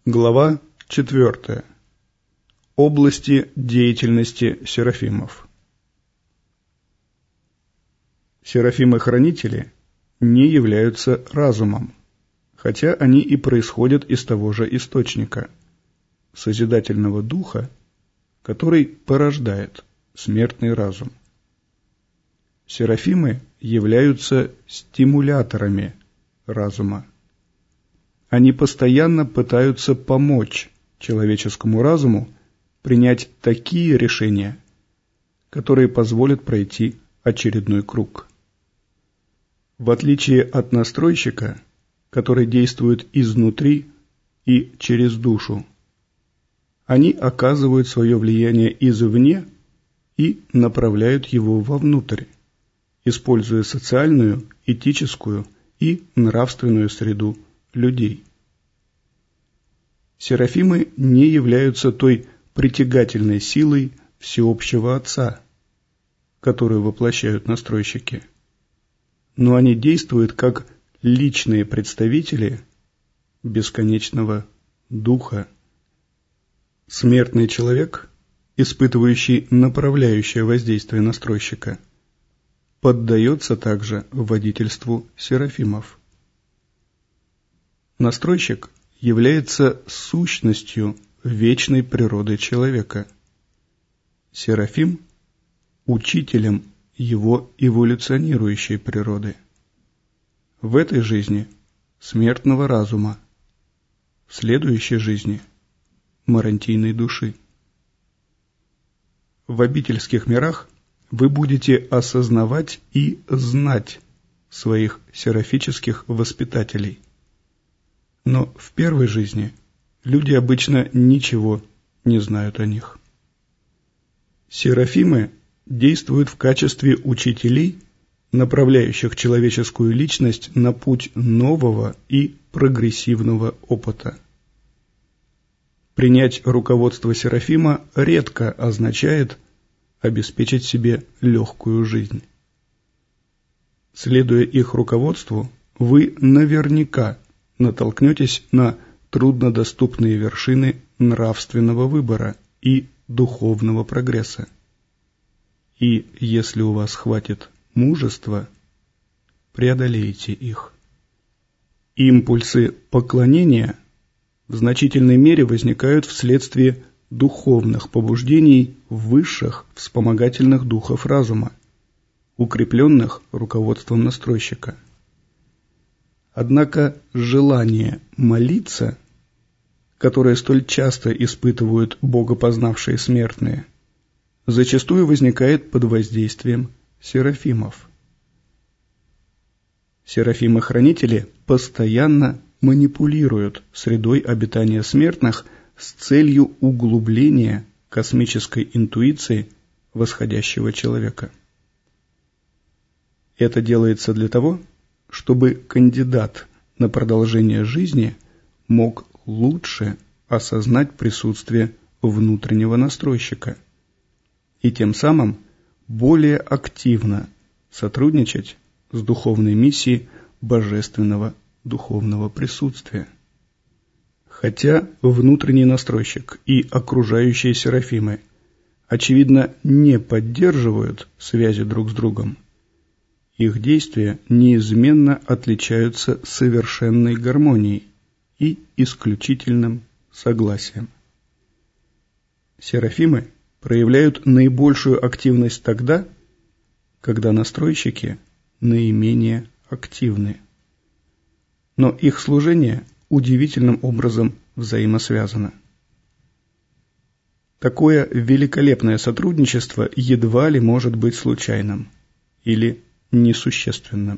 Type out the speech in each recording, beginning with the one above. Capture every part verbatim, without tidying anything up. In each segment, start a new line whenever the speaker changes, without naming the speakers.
Глава четвертая. Области деятельности серафимов. Серафимы-хранители не являются разумом, хотя они и происходят из того же источника – созидательного духа, который порождает смертный разум. Серафимы являются стимуляторами разума. Они постоянно пытаются помочь человеческому разуму принять такие решения, которые позволят пройти очередной круг. В отличие от настройщика, который действует изнутри и через душу, они оказывают свое влияние извне и направляют его вовнутрь, используя социальную, этическую и нравственную среду людей. Серафимы не являются той притягательной силой всеобщего Отца, которую воплощают настройщики, но они действуют как личные представители бесконечного Духа. Смертный человек, испытывающий направляющее воздействие настройщика, поддается также водительству серафимов. Настройщик является сущностью вечной природы человека. Серафим – учителем его эволюционирующей природы. В этой жизни – смертного разума, в следующей жизни – марантийной души. В обительских мирах вы будете осознавать и знать своих серафических воспитателей. Но в первой жизни люди обычно ничего не знают о них. Серафимы действуют в качестве учителей, направляющих человеческую личность на путь нового и прогрессивного опыта. Принять руководство серафима редко означает обеспечить себе легкую жизнь. Следуя их руководству, вы наверняка натолкнетесь на труднодоступные вершины нравственного выбора и духовного прогресса. И если у вас хватит мужества, преодолеете их. Импульсы поклонения в значительной мере возникают вследствие духовных побуждений высших вспомогательных духов разума, укрепленных руководством настройщика. Однако желание молиться, которое столь часто испытывают богопознавшие смертные, зачастую возникает под воздействием серафимов. Серафимы-хранители постоянно манипулируют средой обитания смертных с целью углубления космической интуиции восходящего человека. Это делается для того, чтобы кандидат на продолжение жизни мог лучше осознать присутствие внутреннего настройщика и тем самым более активно сотрудничать с духовной миссией божественного духовного присутствия. Хотя внутренний настройщик и окружающие серафимы, очевидно, не поддерживают связи друг с другом, их действия неизменно отличаются совершенной гармонией и исключительным согласием. Серафимы проявляют наибольшую активность тогда, когда настройщики наименее активны. Но их служение удивительным образом взаимосвязано. Такое великолепное сотрудничество едва ли может быть случайным или несущественным.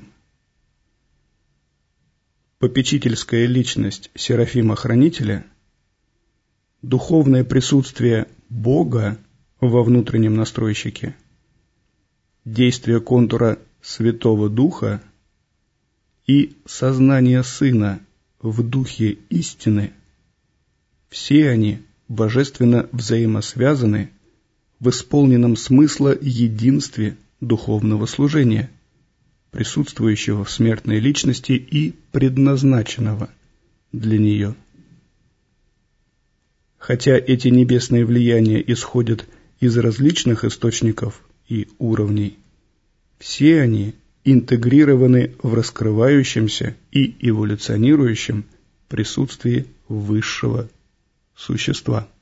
Попечительская личность серафима-хранителя, духовное присутствие Бога во внутреннем настройщике, действие контура Святого Духа и сознание Сына в Духе истины, все они божественно взаимосвязаны в исполненном смысла единстве духовного служения, присутствующего в смертной личности и предназначенного для нее. Хотя эти небесные влияния исходят из различных источников и уровней, все они интегрированы в раскрывающемся и эволюционирующем присутствии высшего существа.